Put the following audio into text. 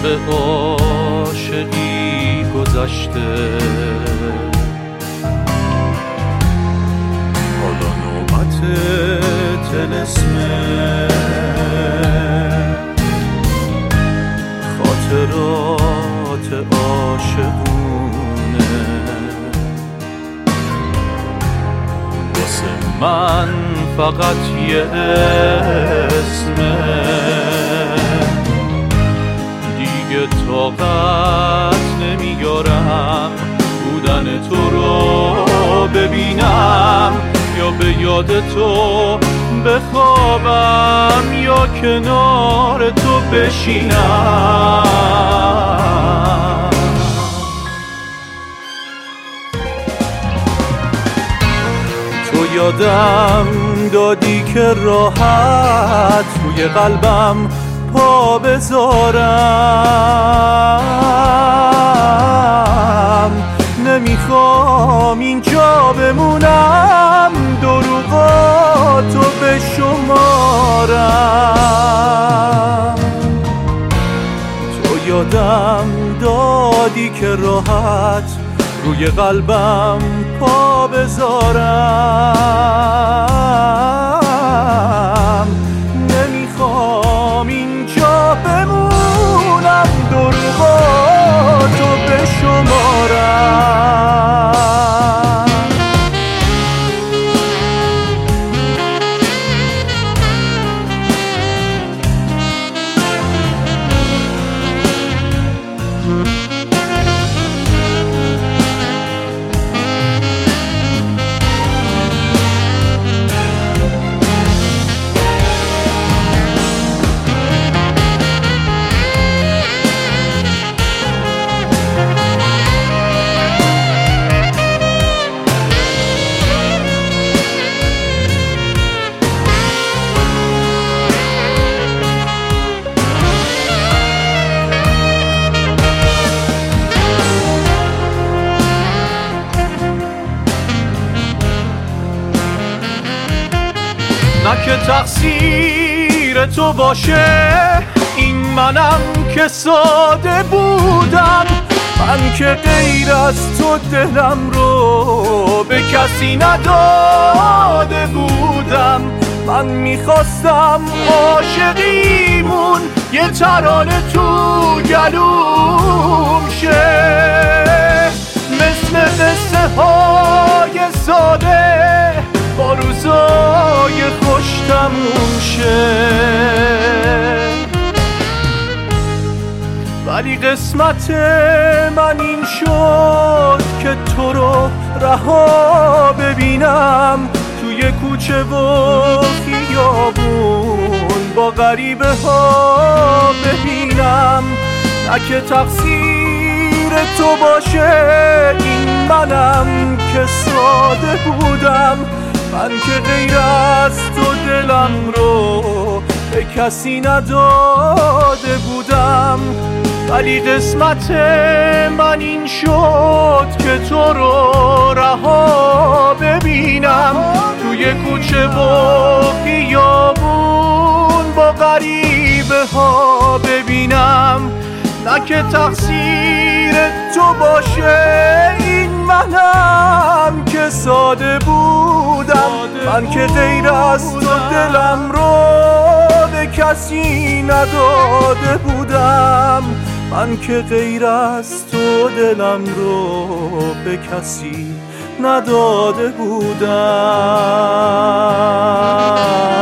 عاشقی گذشته، حالا نوبت طلسمه، خاطرات عاشقونه واسه من فقط یه اسمه. دیگه طاقت نمیارم بودن تو رو ببینم، یا به یاد تو بخوابم یا کنار تو بشینم. تو یادم دادی که راحت روی قلبم پا بذارم، نمیخوام اینجا بمونم دروغاتو بشمارم. تو یادم دادی که راحت روی قلبم پا بذارم، نمیخوام اینجا بمونم دروغاتو بشمارم. نه که تقصیر تو باشه، این منم که ساده بودم، من که غیر از تو دلم رو به کسی نداده بودم. من میخواستم عاشقیمون یه ترانه تو گلوم شه، مثل قصه های ساده با روزای خوش تموم شه. ولی قسمت من این شد که تو رو رها ببینم توی کوچه و خیابون با غریبه ها ببینم. نه که تقصیر تو باشه، این منم که ساده بودم، من که غیر از تو دلم رو به کسی نداده بودم. ولی قسمت من این شد که تو رو رها ببینم توی کوچه و خیابون با غریبه ها ببینم. نه که تقصیر تو باشه، این منم که ساده بودم، من که غیر از تو دلم رو به کسی نداده بودم، من که غیر از تو دلم رو به کسی نداده بودم.